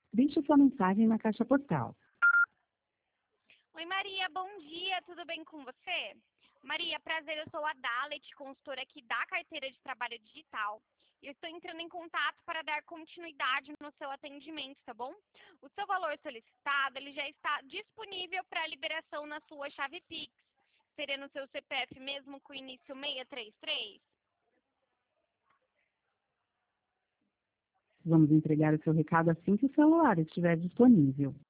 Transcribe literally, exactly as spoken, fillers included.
Deixe sua mensagem na caixa postal. Oi Maria, bom dia, tudo bem com você? Maria, prazer, eu sou a Dalet, consultora aqui da carteira de trabalho digital. E eu estou entrando em contato para dar continuidade no seu atendimento, tá bom? O seu valor solicitado, ele já está disponível para liberação na sua chave Pix. Seria no seu C P F mesmo com início seiscentos e trinta e três? Vamos entregar o seu recado assim que o celular estiver disponível.